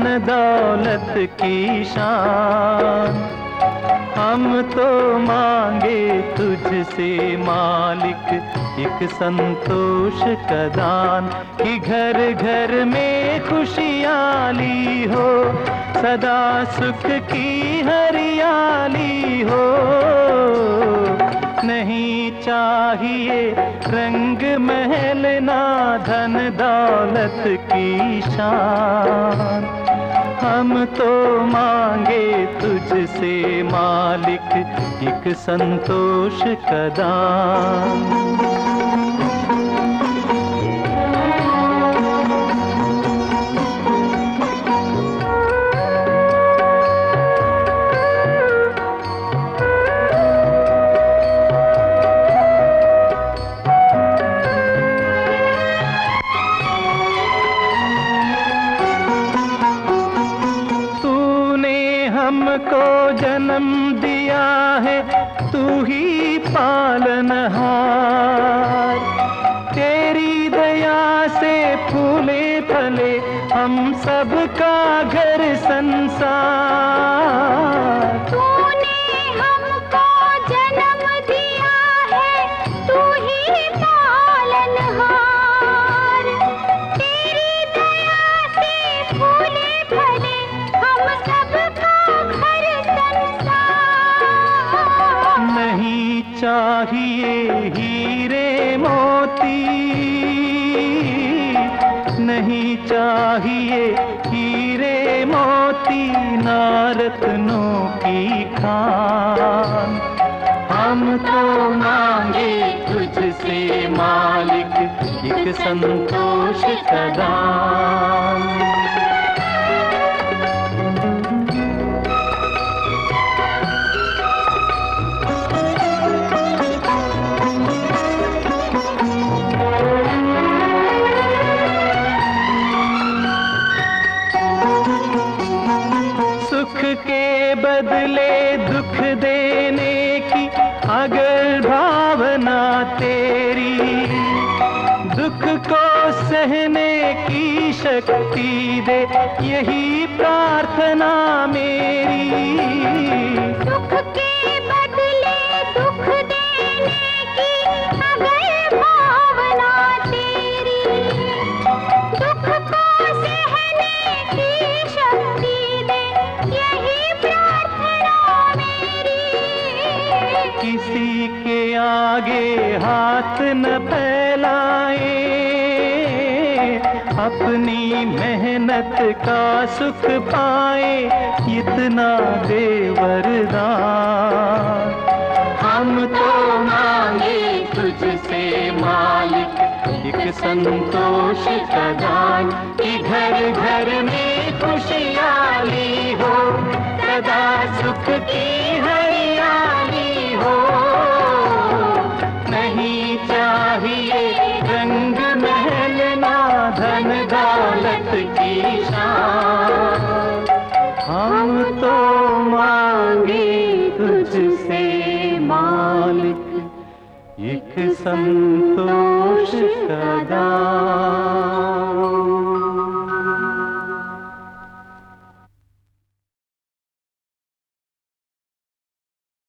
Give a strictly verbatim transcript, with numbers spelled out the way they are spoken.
धन दौलत की शान। हम तो मांगे तुझसे मालिक एक संतोष का दान, कि घर घर में खुशहाली हो, सदा सुख की हरियाली हो। नहीं चाहिए रंग महल ना धन दौलत की शान। हम तो मांगे तुझसे मालिक एक संतोष का दान। हमको जन्म दिया है तू ही पालनहार, तेरी दया से फूले फले हम सबका घर संसार। तूने हमको जन्म दिया है तू ही पालनहार, तेरी दया से फूले फले हम सबका नहीं चाहिए हीरे मोती, नहीं चाहिए हीरे मोती ना रत्नों की खान। हम तो मांगे तुझसे मालिक एक संतोष का दान। सुख के बदले दुख देने की अगर भावना तेरी, दुख को सहने की शक्ति दे यही प्रार्थना मेरी। सुख के बदले दुख देने की अगर भावना तेरी, दुख को सहने की शक्ति दे यही प्रार्थना मेरी। किसी के आगे हाथ न फैलाए, अपनी मेहनत का सुख पाए इतना दे वरदान। हम तो मांगे तुझसे मालिक एक संतोष का दान, कि घर घर में खुशहाली हो, सदा सुख की हरियाली हो। नहीं चाहिए रंग महल ना धन दौलत की शान। हम तो मांगे तुझसे मालिक एक संतोष का दान।